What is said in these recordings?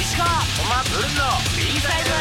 石川おまぶんの B サイド。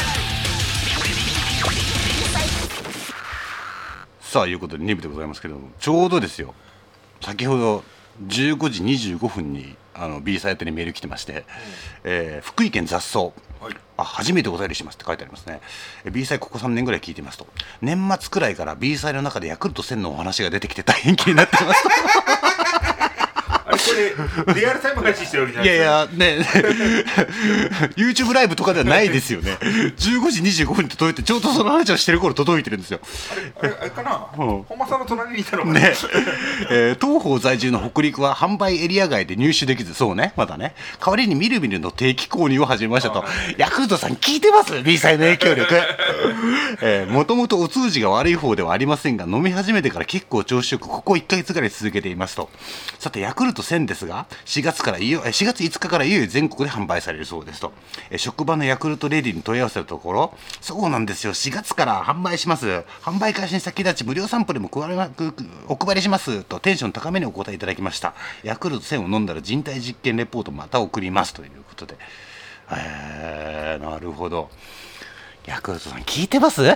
さあいうことで2部でございますけれども、ちょうどですよ、先ほど15時25分にB サイトにメール来てまして、福井県雑草、初めてお便りしますって書いてありますね。 B サイここ3年ぐらい聞いてますと、年末くらいから B サイの中でヤクルト1000のお話が出てきて大変気になってますあれこれリアルタイム配信してるわけじゃないいですか。 やいやねYouTube ライブとかではないですよね。15時25分に届いて、ちょうどその話をしてる頃届いてるんですよ。 あれかな、本間さんの隣にいたのかな、 ね東方在住の北陸は販売エリア外で入手できず、そうね、まだね、代わりにみるみるの定期購入を始めましたと。ヤクルトさん聞いてます B サイの影響力もともとお通じが悪い方ではありませんが、飲み始めてから結構調子よく、ここ1ヶ月ぐらい続けていますと。さてヤクルト1000ですが、4月5日からいよいよ全国で販売されるそうですと。職場のヤクルトレディに問い合わせたところ、そうなんですよ、4月から販売します、販売開始に先立ち無料サンプルもお配りしますとテンション高めにお答えいただきました。ヤクルト1000を飲んだら人体実験レポートまた送りますということで、なるほど、ヤクルトさん聞いてます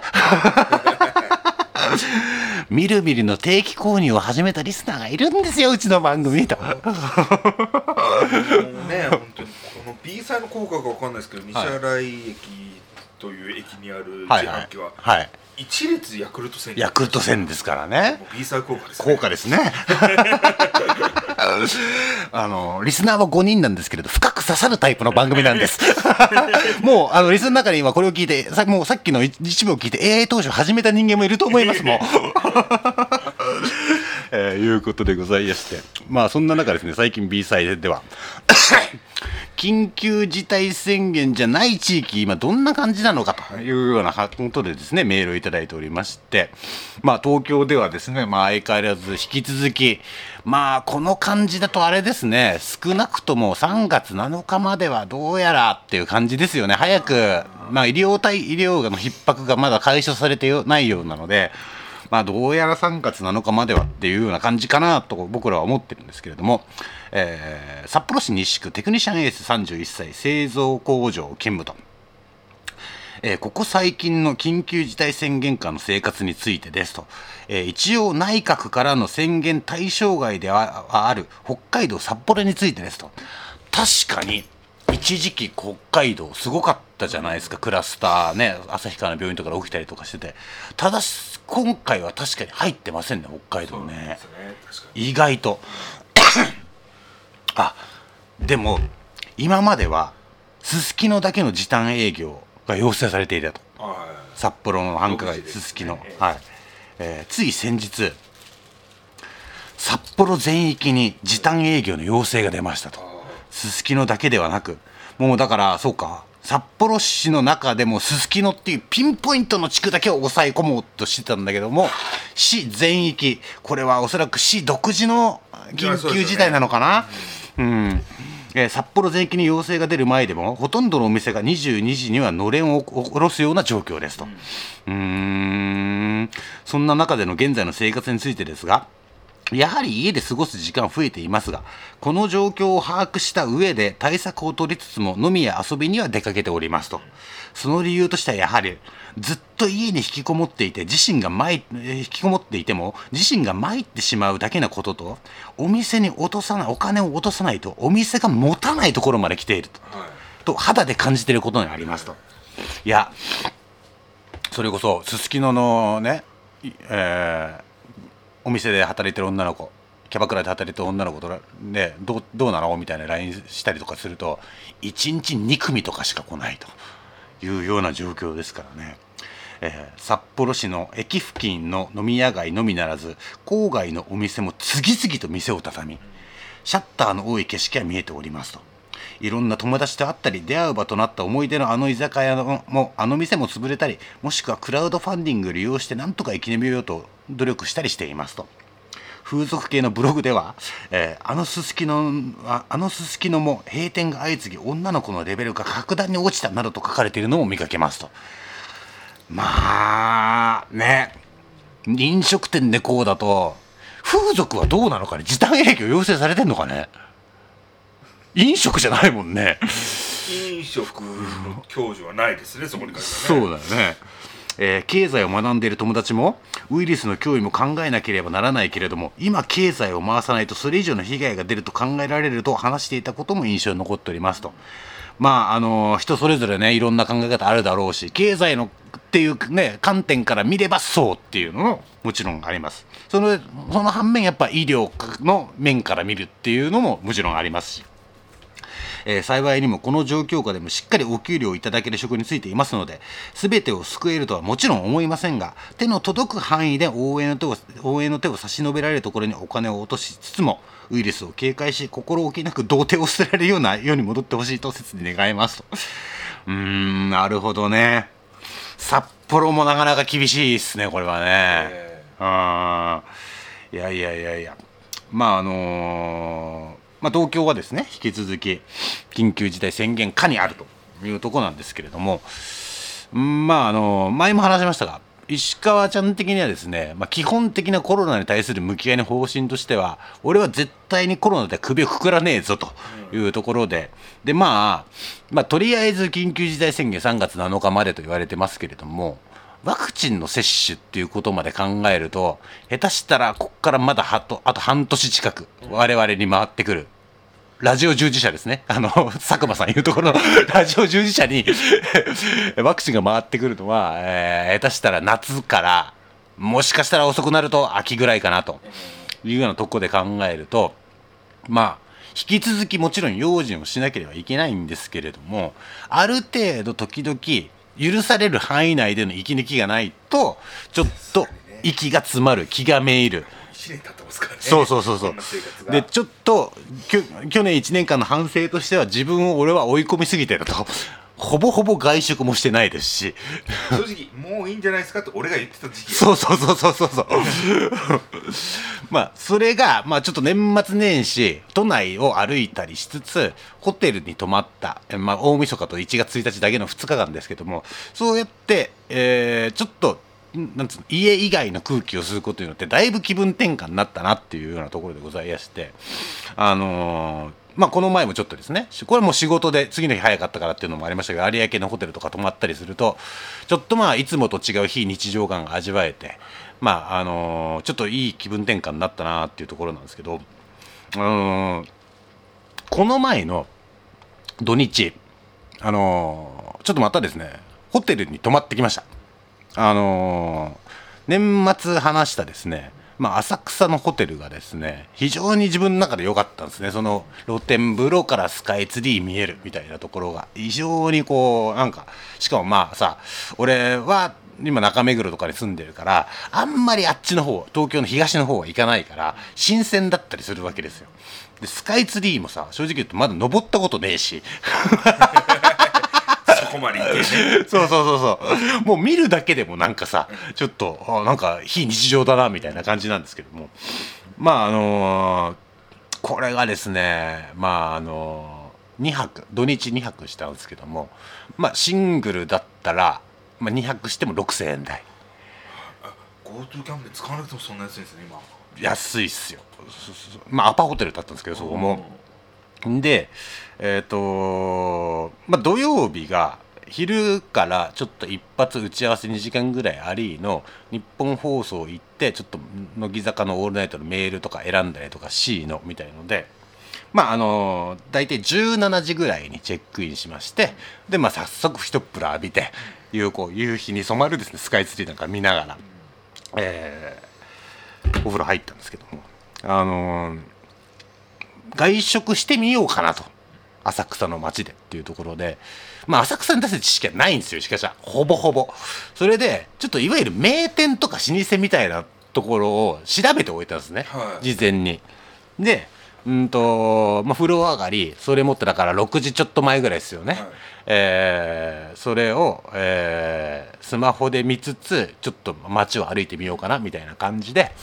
みるみるの定期購入を始めたリスナーがいるんですよ、うちの番組と。 もうね、本当にこの B サイの効果が分かんないですけど、西新井駅という駅にある自販機は、一列ヤクルト1000、 ヤクルト1000ですからね。 B サイ効果ですね。 効果ですねリスナーは5人なんですけれど、深く刺さるタイプの番組なんですもうリスナーの中に今これを聞いて、もうさっきの一部を聞いて AI 投資を始めた人間もいると思いますもんいうことでございまして、まあそんな中ですね、最近 B サイでは緊急事態宣言じゃない地域、今どんな感じなのかというようなことでですね、メールをいただいておりまして、まあ東京ではですね、まあ相変わらず引き続き、まあこの感じだとあれですね、少なくとも3月7日まではどうやらっていう感じですよね。早く、まあ医療の逼迫がまだ解消されてないようなので、まあどうやら3月7日まではっていうような感じかなと僕らは思ってるんですけれども、札幌市西区テクニシャンエース31歳製造工場勤務と、ここ最近の緊急事態宣言下の生活についてですと、一応内閣からの宣言対象外である北海道札幌についてですと。確かに一時期北海道すごかったじゃないですか、クラスターね、旭川の病院とかで起きたりとかしてて。ただ今回は確かに入ってませんね、北海道ね。意外とでも今まではすすきのだけの時短営業が要請されていたと。札幌の繁華街すすきの、つい先日札幌全域に時短営業の要請が出ましたと。すすきのだけではなく、もうだからそうか、札幌市の中でもすすきのっていうピンポイントの地区だけを抑え込もうとしてたんだけども、市全域、これはおそらく市独自の緊急事態なのかな。札幌全域に要請が出る前でもほとんどのお店が22時にはのれんを下ろすような状況ですと。そんな中での現在の生活についてですが、やはり家で過ごす時間は増えていますが、この状況を把握した上で対策を取りつつも飲みや遊びには出かけておりますと。その理由としてはやはりずっと家に引きこもっていて引きこもっていても自身が参ってしまうだけのことと、お店にお金を落とさないとお店が持たないところまで来ていると肌で感じていることにありますと。いや、それこそすすきののね、お店で働いてる女の子、キャバクラで働いてる女の子とね、どうなのみたいな LINE したりとかすると、1日2組とかしか来ないというような状況ですからね。札幌市の駅付近の飲み屋街のみならず郊外のお店も次々と店を畳み、シャッターの多い景色が見えておりますと。いろんな友達と会ったり出会う場となった思い出の居酒屋も店も潰れたり、もしくはクラウドファンディングを利用してなんとか生き延びようと努力したりしていますと。風俗系のブログでは、すすきのも閉店が相次ぎ女の子のレベルが格段に落ちたなどと書かれているのも見かけますと。まあね、飲食店でこうだと風俗はどうなのかね、時短営業要請されてんのかね。飲食じゃないもんね。 飲食の教授はないですね、そこに関してはね。そうだよね。経済を学んでいる友達もウイルスの脅威も考えなければならないけれども、今経済を回さないとそれ以上の被害が出ると考えられると話していたことも印象に残っておりますと。まあ人それぞれね、いろんな考え方あるだろうし、経済のっていうね観点から見ればそうっていうのももちろんあります。その反面やっぱ医療の面から見るっていうのももちろんありますし、幸いにもこの状況下でもしっかりお給料をいただける職についていますので、全てを救えるとはもちろん思いませんが、手の届く範囲で応援の手を差し伸べられるところにお金を落としつつも、ウイルスを警戒し心置きなく童貞を捨てられるような世に戻ってほしいと切に願いますと。なるほどね。札幌もなかなか厳しいですね、これはね。いやまあ東京はですね、引き続き緊急事態宣言下にあるというところなんですけれども、前も話しましたが、石川ちゃん的にはですね、基本的なコロナに対する向き合いの方針としては、俺は絶対にコロナで首をくくらねえぞというところで、でとりあえず緊急事態宣言3月7日までと言われてますけれども、ワクチンの接種っていうことまで考えると、下手したらここからまだあと半年近く我々に回ってくるラジオ従事者ですね、佐久間さん言うところのラジオ従事者にワクチンが回ってくるのは、下手したら夏から、もしかしたら遅くなると秋ぐらいかなというようなところで考えると、引き続きもちろん用心をしなければいけないんですけれども、ある程度時々許される範囲内での息抜きがないと、ちょっと息が詰まる、気がめいる。 1年経ってますからね。 そうで、ちょっと去年1年間の反省としては、自分を俺は追い込みすぎてると。ほぼほぼ外食もしてないですし、 正直もういいんじゃないですかって俺が言ってた時期。 そうそれがちょっと年末年始都内を歩いたりしつつ、ホテルに泊まった、大晦日と1月1日だけの2日間ですけども、そうやって、ちょっとなんつうの、家以外の空気を吸うことによってだいぶ気分転換になったなっていうようなところでございまして、この前もちょっとですね、これも仕事で次の日早かったからっていうのもありましたけど、有明のホテルとか泊まったりすると、ちょっといつもと違う非日常感が味わえて、ちょっといい気分転換になったなっていうところなんですけど、この前の土日、ちょっとまたですね、ホテルに泊まってきました。年末話したですね、浅草のホテルがですね、非常に自分の中で良かったんですね。その露天風呂からスカイツリー見えるみたいなところが非常にしかも俺は今中目黒とかに住んでるから、あんまりあっちの方、東京の東の方は行かないから新鮮だったりするわけですよ。でスカイツリーも正直言うとまだ登ったことねえしそこまで行ってね。 そうもう見るだけでもちょっと非日常だなみたいな感じなんですけども、これがですね、2泊土日2泊したんですけども、シングルだったら、2泊しても6000円台。 GoTo キャンペーン使わなくてもそんな安いんですね今。 安いっすよ。アパホテルだったんですけど、そこも。で土曜日が昼からちょっと一発打ち合わせ2時間ぐらいありの日本放送行って、ちょっと乃木坂のオールナイトのメールとか選んだりとか C のみたいので、大体17時ぐらいにチェックインしまして、で早速一っ風呂浴びて、夕日に染まるですねスカイツリーなんか見ながら、お風呂入ったんですけども、外食してみようかなと、浅草の街でっていうところで、浅草に出せる知識はないんですよ、しかしほぼほぼ。それでちょっといわゆる名店とか老舗みたいなところを調べておいたんですね、事前に。で風呂上がり、それ持ってだから6時ちょっと前ぐらいですよね、それを、スマホで見つつちょっと街を歩いてみようかなみたいな感じで、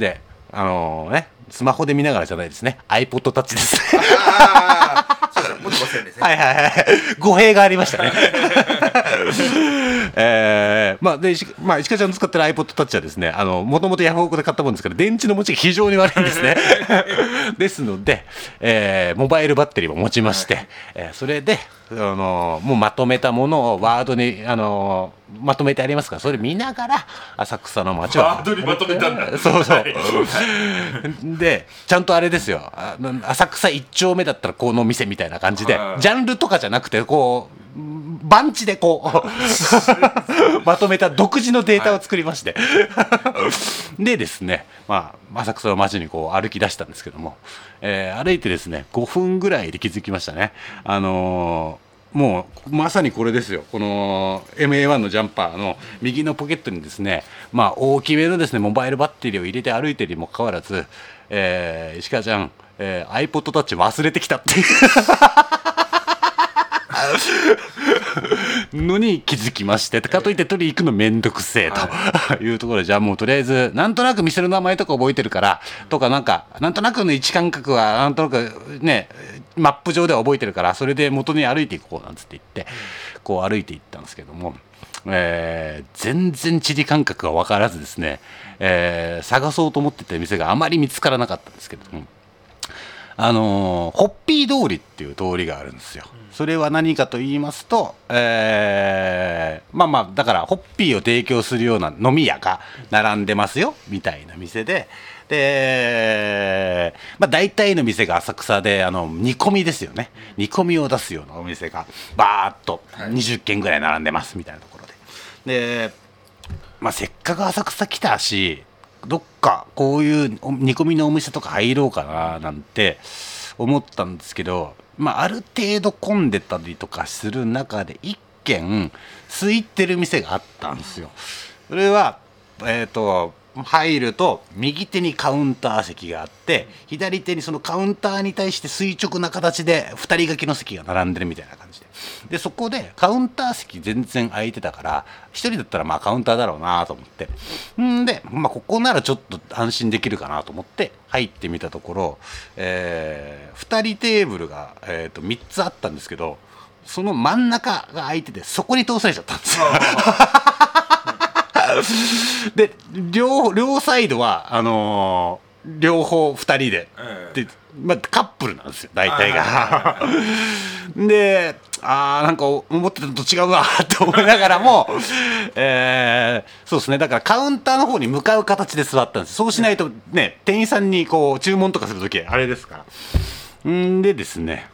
スマホで見ながらじゃないですね、 iPod Touch ですそうだ、持ってませんですね。 語弊がありましたねまあで石川ちゃんの使ってる iPod Touch はですね、もともとヤフオクで買ったもんですから電池の持ちが非常に悪いんですねですので、モバイルバッテリーも持ちまして、それでもうまとめたものをワードにまとめてありますから、それ見ながら浅草の街をワードにまとめたんだ。 そうでちゃんとあれですよ、浅草1丁目だったらこの店みたいな感じでジャンルとかじゃなくてこう番地でこうまとめた独自のデータを作りましてでですね、浅草の街にこう歩き出したんですけども、歩いてですね5分ぐらいで気づきましたね。もうまさにこれですよ、この MA1 のジャンパーの右のポケットにですね、大きめのですねモバイルバッテリーを入れて歩いてるにもかかわらず、石川ちゃん、iPod Touch 忘れてきたっていうのに気づきまして、かといって取り行くのめんどくせえというところで、じゃあもうとりあえずなんとなく店の名前とか覚えてるからとか、なんとなくの位置感覚はなんとなくねマップ上では覚えてるから、それで元に歩いていこうなんつって言ってこう歩いていったんですけども、全然地理感覚が分からずですね、探そうと思ってた店があまり見つからなかったんですけども、ホッピー通りっていう通りがあるんですよ。それは何かと言いますと、だからホッピーを提供するような飲み屋が並んでますよみたいな店で、大体の店が浅草で煮込みですよね、煮込みを出すようなお店がバーッと20軒ぐらい並んでますみたいなところで、せっかく浅草来たしどっかこういう煮込みのお店とか入ろうかななんて思ったんですけど、ある程度混んでたりとかする中で一軒空いてる店があったんですよ。それは入ると右手にカウンター席があって、左手にそのカウンターに対して垂直な形で2人掛けの席が並んでるみたいな感じで、そこでカウンター席全然空いてたから1人だったらカウンターだろうなと思って、でここならちょっと安心できるかなと思って入ってみたところ、2人テーブルが、3つあったんですけど、その真ん中が空いててそこに通されちゃったんですよで両サイドは両方2人で、カップルなんですよ大体がでなんか思ってたのと違うなって思いながらも、そうですね、だからカウンターの方に向かう形で座ったんです。そうしないとね、店員さんにこう注文とかするときあれですからでですね、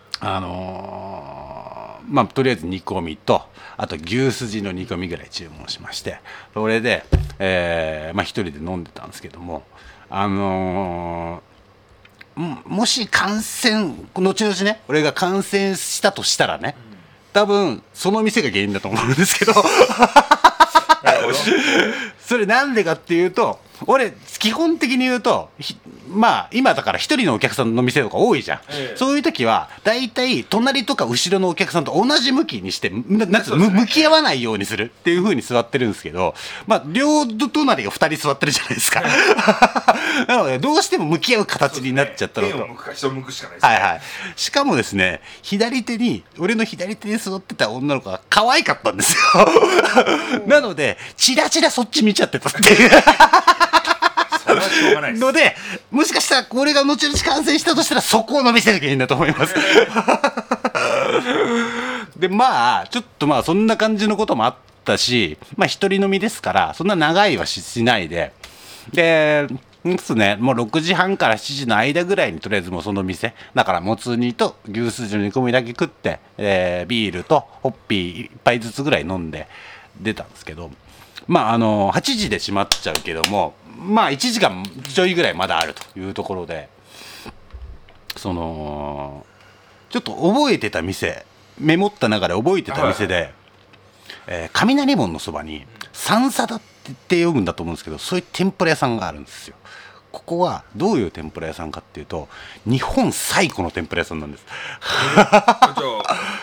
とりあえず煮込みとあと牛すじの煮込みぐらい注文しまして、それで、一人で飲んでたんですけども、もし感染後々ね俺が感染したとしたらね、多分その店が原因だと思うんですけどそれなんでかっていうと、俺基本的に言うと今だから一人のお客さんの店とか多いじゃん、そういう時はだいたい隣とか後ろのお客さんと同じ向きにして向き合わないようにするっていう風に座ってるんですけど、両隣が2人座ってるじゃないですかなのでどうしても向き合う形になっちゃったのと、 手を向くか人を向くしかないですね。 しかもですね、俺の左手に座ってた女の子が可愛かったんですよなのでチラチラそっち見ちゃってたっていうので、もしかしたらこれが後々感染したとしたらそこの店が原因だと思いますでちょっとそんな感じのこともあったし、一人飲みですからそんな長いはしないでですね、もう6時半から7時の間ぐらいにとりあえずもうその店だからもつ煮と牛すじの煮込みだけ食って、ビールとホッピー1杯ずつぐらい飲んで出たんですけど、8時で閉まっちゃうけども1時間ちょいぐらいまだあるというところで、ちょっと覚えてた店、メモった中で覚えてた店で、雷門のそばに三叉だって呼ぶんだと思うんですけど、そういう天ぷら屋さんがあるんですよ。ここはどういう天ぷら屋さんかっていうと、日本最古の天ぷら屋さんなんですじゃあ老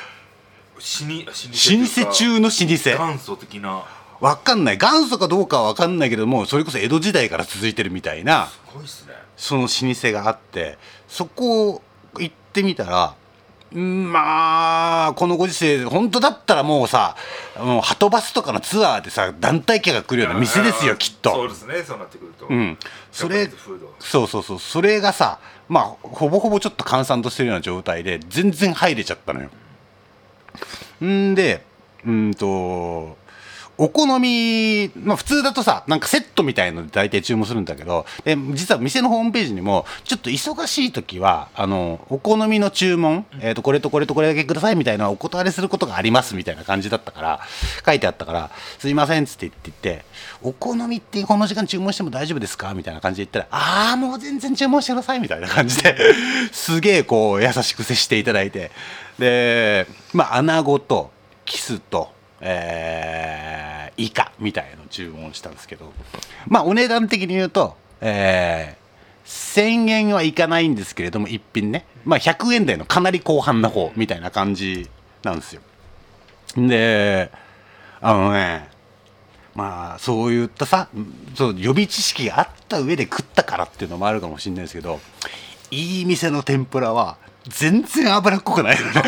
舗中の老舗、 元祖的な、 分かんない、元祖かどうかは分かんないけども、それこそ江戸時代から続いてるみたいなすごいっすね、 その老舗があって、そこ行ってみたらまあこのご時世本当だったらもうさ、もうはとバスとかのツアーでさ団体客が来るような店ですよきっと。 そうですね、そうなってくると、 それそうそれがさ、まあほぼほぼちょっと閑散としてるような状態で全然入れちゃったのよ。んでお好み、まあ普通だとさ、なんかセットみたいので大体注文するんだけど、実は店のホームページにも、ちょっと忙しい時は、お好みの注文、これとこれとこれだけくださいみたいなお断りすることがありますみたいな感じだったから、書いてあったから、すいませんっつって言って、お好みってこの時間注文しても大丈夫ですかみたいな感じで言ったら、もう全然注文してくださいみたいな感じで、すげえこう優しく接していただいて、で、まあ穴子とキスと、イカみたいの注文したんですけど、まあお値段的に言うと、1000円はいかないんですけれども一品ね、まあ100円台のかなり後半の方みたいな感じなんですよ。でまあそういったさ、そう予備知識があった上で食ったからっていうのもあるかもしれないですけど、いい店の天ぷらは全然脂っこくないよね。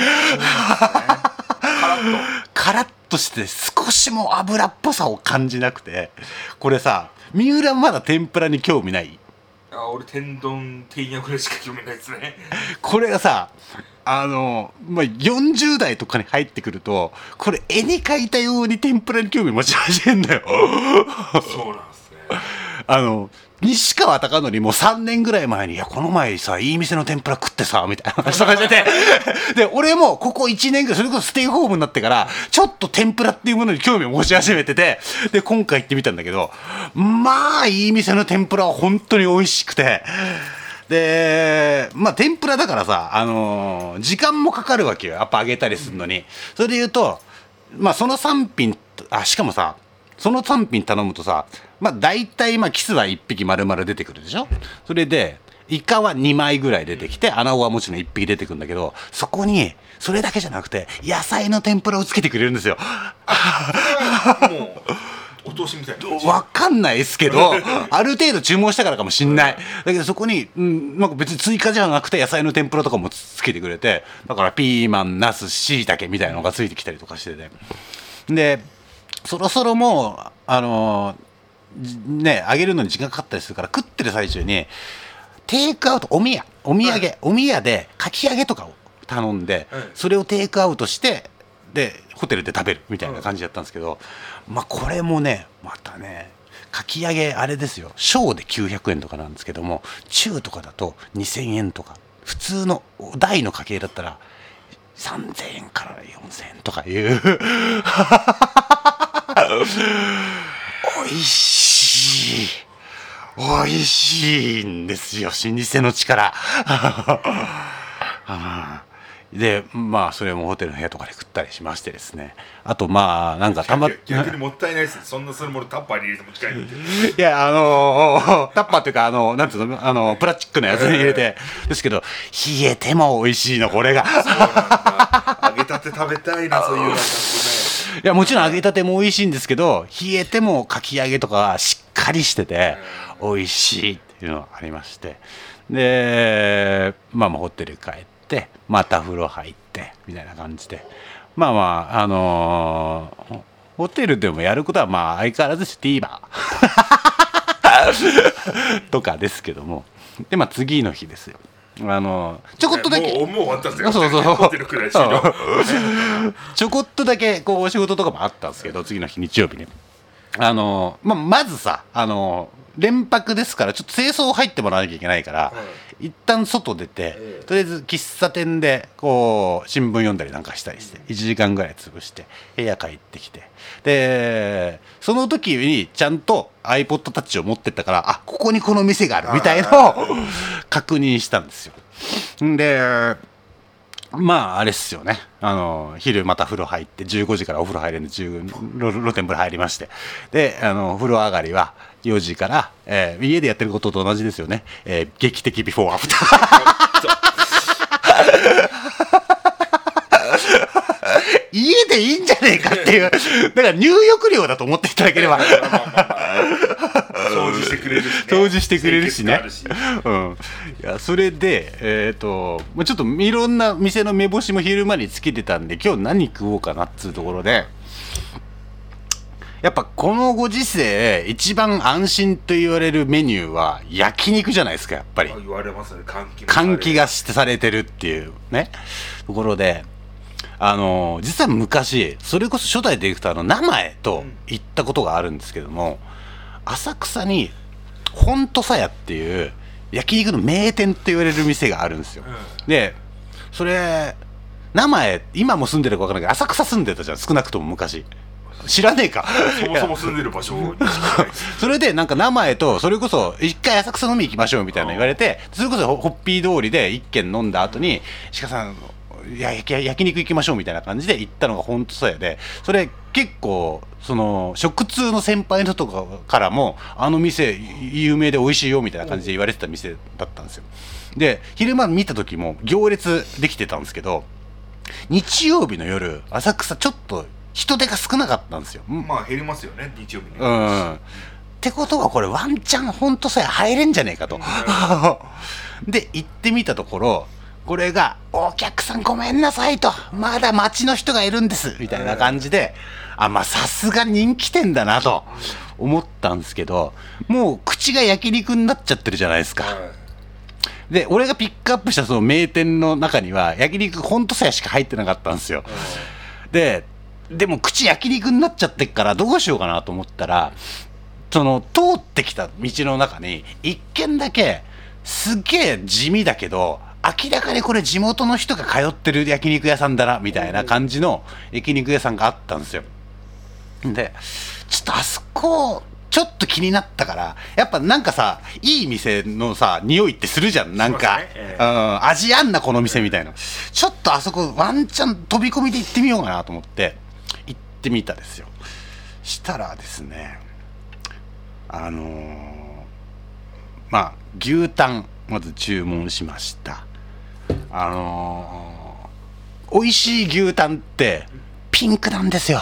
カラッとして少しも油っぽさを感じなくて、これさ、三浦まだ天ぷらに興味ない？ 俺天丼天やぐらいしか興味ないですね。 これがさ、まあ、40代とかに入ってくると、これ絵に描いたように天ぷらに興味持ち始めんだよ。 そうなんですね。 西川貴教も3年ぐらい前に、いやこの前さいい店の天ぷら食ってさみたいな話とかしててで俺もここ1年ぐらいそれこそステイホームになってからちょっと天ぷらっていうものに興味を持ち始めてて、で今回行ってみたんだけど、まあいい店の天ぷらは本当に美味しくて、でまあ天ぷらだからさ、時間もかかるわけよ、やっぱ揚げたりするのに。それで言うとまあその3品しかもさ、その3品頼むとさ、まあ大体キスは1匹丸々出てくるでしょ。それでイカは2枚ぐらい出てきて、穴子はもちろん1匹出てくるんだけど、そこにそれだけじゃなくて野菜の天ぷらをつけてくれるんですよ。 もうお通しみたいな。 わかんないですけどある程度注文したからかもしんない。だけどそこに、なんか別に追加じゃなくて野菜の天ぷらとかもつけてくれて、だからピーマン、ナス、シイタケみたいなのがついてきたりとかしてて、でそろそろもうね揚げるのに時間かかったりするから、食ってる最中にテイクアウト、お宮でかき揚げとかを頼んで、それをテイクアウトしてでホテルで食べるみたいな感じだったんですけど、まあこれもねまたね、かき揚げあれですよ、小で900円とかなんですけども、中とかだと2000円とか、普通の大の家計だったら3000円から4000円とかいう美味しいんですよ、老舗の力でまあそれもホテルの部屋とかで食ったりしましてですね。あとまあなんか逆にもったいないですね、そんなするものタッパーに入れて持ち帰るって。 いやタッパーっていうかなんていうの、プラスチックのやつに入れてですけど、冷えても美味しいのこれが。 そうなんだ、揚げたて食べたいな、そういう感じね。 いやもちろん揚げたても美味しいんですけど、冷えてもかき揚げとかはしっかりしてて美味しいっていうのがありまして、でまあホテル帰ってまた風呂入ってみたいな感じで、まあホテルでもやることはまあ相変わらずTVer とかですけども、でまあ次の日ですよ、ちょこっとだけもう終わったんですよ。 そうホテルくらい終了。 ちょこっとだけこうお仕事とかもあったんですけど、次の日日曜日にまずさ連泊ですからちょっと清掃入ってもらわなきゃいけないから、一旦外出て、とりあえず喫茶店でこう新聞読んだりなんかしたりして1時間ぐらい潰して部屋帰ってきて、でその時にちゃんと iPod Touch を持ってったから、ここにこの店があるみたいのを確認したんですよ。でまああれっすよね、昼また風呂入って15時からお風呂入れるんで露天風呂入りまして、で風呂上がりは4時から、家でやってることと同じですよね、劇的ビフォーアフター家でいいんじゃねえかっていう、だから入浴料だと思っていただければ掃除してくれるしね掃除してくれるしね。いやそれでちょっといろんな店の目星も昼間につけてたんで、今日何食おうかなっつうところで、やっぱこのご時世一番安心と言われるメニューは焼肉じゃないですか。やっぱり言われますね。 換気がされてるっていうねところで、実は昔それこそ初代ディレクターの名前と行ったことがあるんですけども、浅草に本土佐屋っていう焼肉の名店って言われる店があるんですよ。でそれ名前今も住んでるか分からないけど、浅草住んでたじゃん、少なくとも昔。知らねえか。 そもそも住んでる場所をそれでなんか名前と、それこそ一回浅草飲み行きましょうみたいな言われて、それこそホッピー通りで一軒飲んだ後に鹿さん焼肉行きましょうみたいな感じで行ったのが本当そうやで、それ結構その食通の先輩の人とかからもあの店有名で美味しいよみたいな感じで言われてた店だったんですよ。で昼間見た時も行列できてたんですけど、日曜日の夜浅草ちょっと人手が少なかったんですよ。 まあ減りますよね、日曜日に。 ってことはこれワンチャンほんとさえ入れんじゃねえかとで行ってみたところ、これがお客さんごめんなさいと、まだ街の人がいるんですみたいな感じで、まあさすが人気店だなと思ったんですけど、もう口が焼肉になっちゃってるじゃないですか。で俺がピックアップしたその名店の中には焼肉ほんとさえしか入ってなかったんですよ。でも口焼肉になっちゃってっからどうしようかなと思ったら、その通ってきた道の中に一軒だけすげえ地味だけど明らかにこれ地元の人が通ってる焼肉屋さんだなみたいな感じの焼肉屋さんがあったんですよ。でちょっとあそこちょっと気になったから、やっぱなんかさいい店のさ匂いってするじゃん、なんか、味あんなこの店みたいな。ちょっとあそこワンチャン飛び込みで行ってみようかなと思って行ってみたですよ。したらですね、まあ牛タンまず注文しました。美味しい牛タンってピンクなんですよ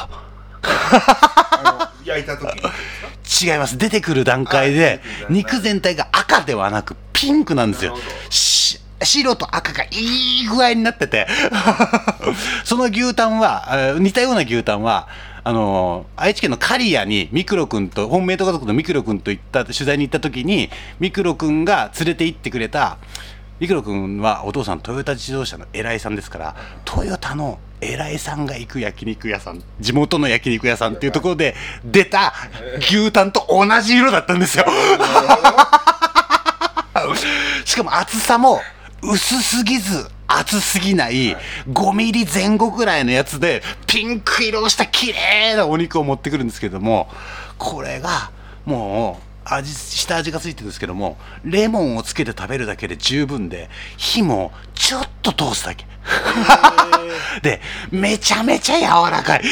焼いた時に違います。出てくる段階で肉全体が赤ではなくピンクなんですよ。白と赤がいい具合になっててその牛タンは似たような牛タンは愛知県の刈谷にミクロ君と本命と家族のミクロ君と取材に行った時に、ミクロ君が連れて行ってくれた、ミクロ君はお父さんトヨタ自動車の偉いさんですから、トヨタの偉いさんが行く焼肉屋さん、地元の焼肉屋さんっていうところで出た牛タンと同じ色だったんですよしかも厚さも薄すぎず厚すぎない5ミリ前後ぐらいのやつでピンク色をした綺麗なお肉を持ってくるんですけども、これがもう下味がついてるんですけども、レモンをつけて食べるだけで十分で、火もちょっと通すだけでめちゃめちゃ柔らかい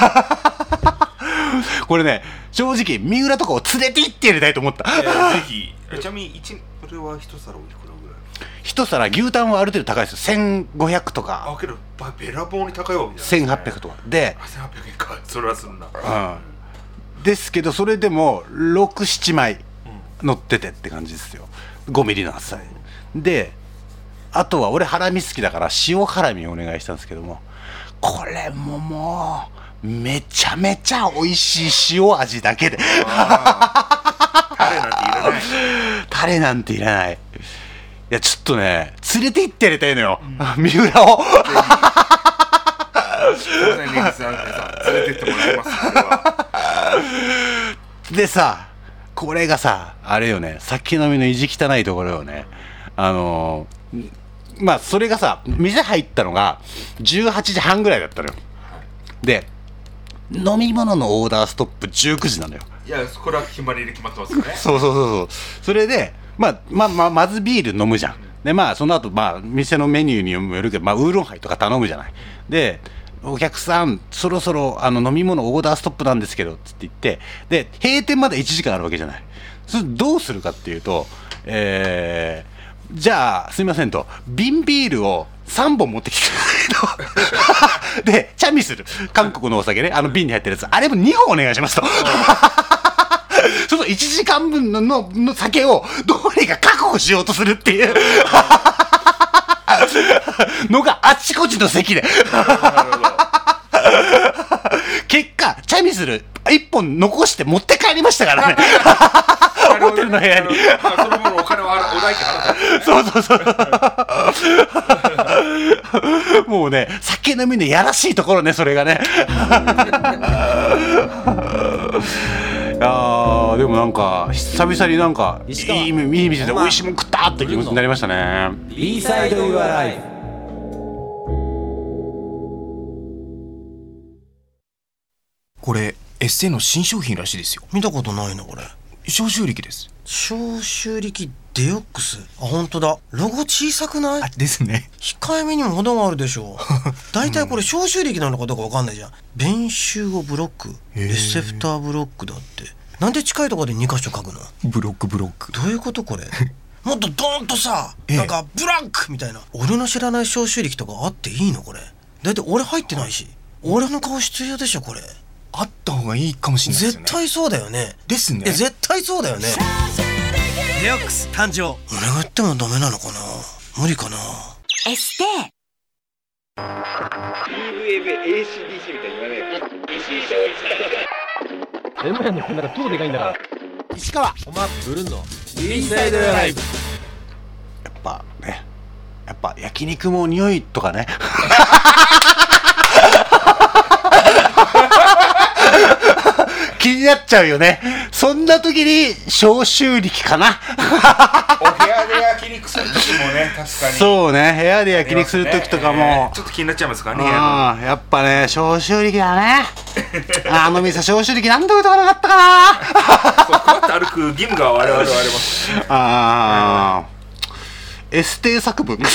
これね正直三浦とかを連れて行ってやりたいと思った。 ぜひ。ちなみにこれは一皿おいくらぐらい？ 一皿牛タンはある程度高いですよ。1500とか。 けどべらぼうに高いわけじゃないですか。1800とかで 1800円か。それはすんな。 ですけどそれでも6、7枚乗っててって感じですよ。5ミリの厚さで、あとは俺ハラミ好きだから塩ハラミをお願いしたんですけども、これももうめちゃめちゃ美味しい塩味だけでタレなんていらない。いやちょっとね連れて行ってやりたいのよ、三浦を連れてってもらいます。 でさ、これがさあれよね、酒飲みの意地汚いところよね。まあそれがさ、店入ったのが18時半ぐらいだったのよ。で飲み物のオーダーストップ19時なのよ。 いやこれは決まりで決まってますよね。 そうそれでまずビール飲むじゃん。でその後店のメニューにもよるけど、ウーロンハイとか頼むじゃない。でお客さんそろそろ飲み物オーダーストップなんですけどつって言って、で閉店まで1時間あるわけじゃない。それどうするかっていうと、じゃあすいませんと、瓶ビールを3本持ってきてでチャミする韓国のお酒ね、瓶に入ってるやつ、あれも2本お願いしますとその1時間分の酒をどうにか確保しようとするっていうのがあっちこっちの席で結果チャミスル1本残して持って帰りましたからねホテルの部屋にその分お金をお代金払った、 そうもうね酒飲みでやらしいところねそれがねでもなんか久々になんかいい店で美味しいもん食ったって気持ちになりましたね。 B サイドユアライフ。 これエッセイの新商品らしいですよ。 見たことないなこれ。 消臭力です。 消臭力デオックス。あ、本当だ。ロゴ小さくない？ ですね。 控えめにも程があるでしょう。だいたいこれ消臭力なのかどうかわかんないじゃん。弁臭をブロック、レセプターブロックだって。なんで近いところで2箇所書くの？ ブロックどういうことこれ？もっとドーンとさ、なんかブラックみたいな。俺の知らない消臭力とかあっていいのこれ？だいたい俺入ってないし。俺の顔必要でしょこれ。 あった方がいいかもしれないですよね。 絶対そうだよね。 ですね。 絶対そうだよね。デオックス誕生。俺が言ってもダメなのかな？無理かな？ エステ PVM ACDC みたいに言わねでもやねんなんか超でかいんだから。 石川お前ブルンの B サイドライブ。 やっぱ焼肉も匂いとかね気になっちゃうよね。そんな時に消臭力かなお部屋で焼肉する時もね、確かにそうね、部屋で焼肉する時とかも、 ちょっと気になっちゃいますからね。 やっぱね消臭力だねあの店消臭力なんで置いとかなかったかなそう、こうやって歩く義務が我々はあります。 エステ作文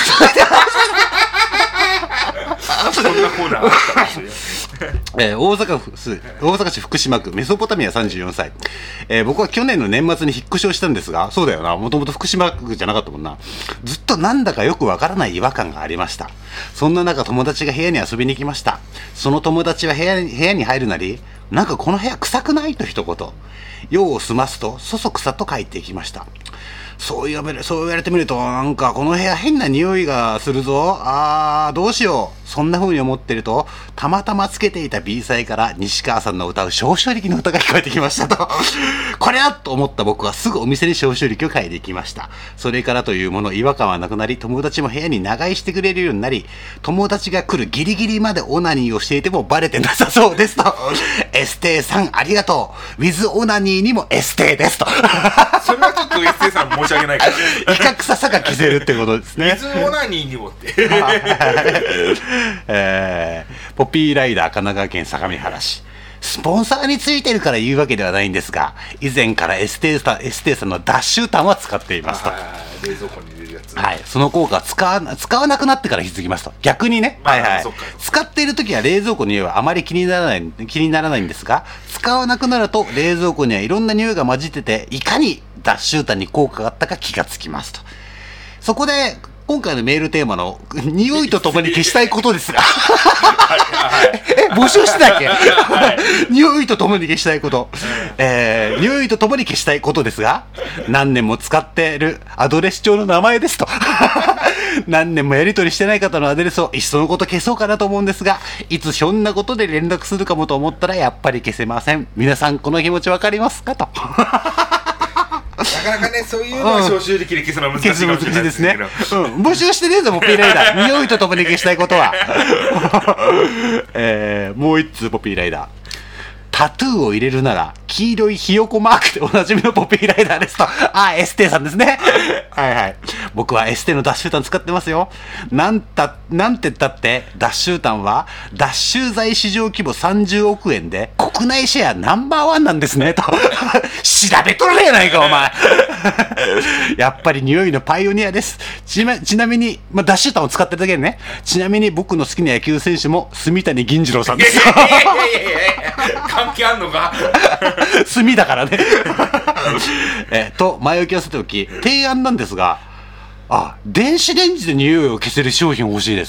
そんなコーナーあったんです大阪市福島区メソポタミア34歳、僕は去年の年末に引っ越しをしたんですが、そうだよな、もともと福島区じゃなかったもんな。ずっとなんだかよくわからない違和感がありました。そんな中友達が部屋に遊びに来ました。その友達は部屋に入るなり、なんかこの部屋臭くないと一言、用を済ますとそそくさと帰っていきました。そう言われてみると、なんかこの部屋変な匂いがするぞ。どうしよう。そんな風に思ってると、たまたまつけていた B サイから西川さんの歌う消臭力の歌が聞こえてきましたとこれだと思った僕はすぐお店に消臭力を買いに行きました。それからというもの違和感はなくなり、友達も部屋に長居してくれるようになり、友達が来るギリギリまでオナニーをしていてもバレてなさそうですとエステーさんありがとう。ウィズオナニーにもエステーですとそれはちょっとエステさん申し訳ないからイカ臭さが消せるってことですね。 ウィズオナニーにもってポピーライダー神奈川県相模原市。スポンサーについてるから言うわけではないんですが、以前からエステーさんのダッシュタンは使っていますと。 冷蔵庫に入れるやつ。 はい、その効果は使わなくなってから気づきますと。逆にね、使っている時は冷蔵庫の匂いはあまり気にならないんですが、使わなくなると冷蔵庫にはいろんな匂いが混じってて、いかにダッシュタンに効果があったか気がつきますと。そこで今回のメールテーマの匂いとともに消したいことですが募集してたっけ匂いとともに消したいこと、匂いとともに消したいことですが、何年も使っているアドレス帳の名前ですと何年もやり取りしてない方のアドレスをいっそのこと消そうかなと思うんですが、いつひょんなことで連絡するかもと思ったらやっぱり消せません。皆さんこの気持ちわかりますかとなかなかね、そういうのは消臭力で消すのは難しいかもしれないですね。 募集してねえぞ、ポピーライダー。匂いとともに消したいことは。もう一通ポピーライダー。タトゥーを入れるなら黄色いひよこマークでおなじみのポピーライダーですと。エステさんですね。はいはい。僕はエステのダッシュタン使ってますよ。なんて言ったってダッシュタンは脱臭剤市場規模30億円で国内シェアナンバー1なんですねと。調べとるやないかお前。やっぱり匂いのパイオニアです。ちなみに、ダッシュタンを使ってるだけでね。ちなみに僕の好きな野球選手も住谷銀次郎さんです。 関係あんのか炭だからねと前置きをさておき、提案なんですが、電子レンジで匂いを消せる商品欲しいです。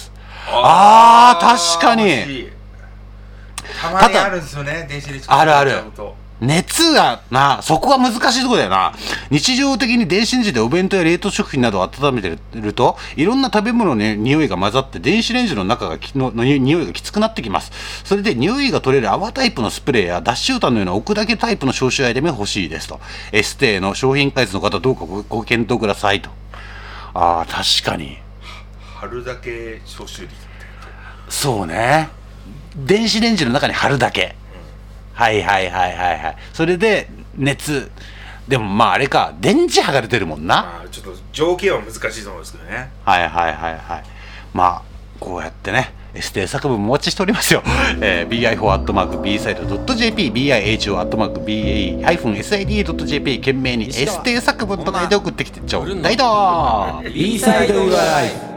確かにたまにあるんですよね、電子レンジあるある。 熱がな、そこは難しいところだよな。日常的に電子レンジでお弁当や冷凍食品などを温めてると、いろんな食べ物の匂いが混ざって電子レンジの中の匂いがきつくなってきます。それで匂いが取れる泡タイプのスプレーや脱臭炭のような置くだけタイプの消臭アイテムが欲しいですと。エステの商品開発の方どうかご検討くださいと。ああ、確かに貼るだけ消臭率。 そうね、電子レンジの中に貼るだけ、はいはいはいはいはい。それで熱でもまああれか、電磁波が出てるもんな。 ちょっと条件は難しいと思うんですけどね。 はいはいはいはい。まあこうやってね、エステ作文もお待ちしておりますよ。bi4@bside.jp biho@ba-side.jp 懸命にエステ作文とかで送ってきてちょうだいどー。 B サイド Your Life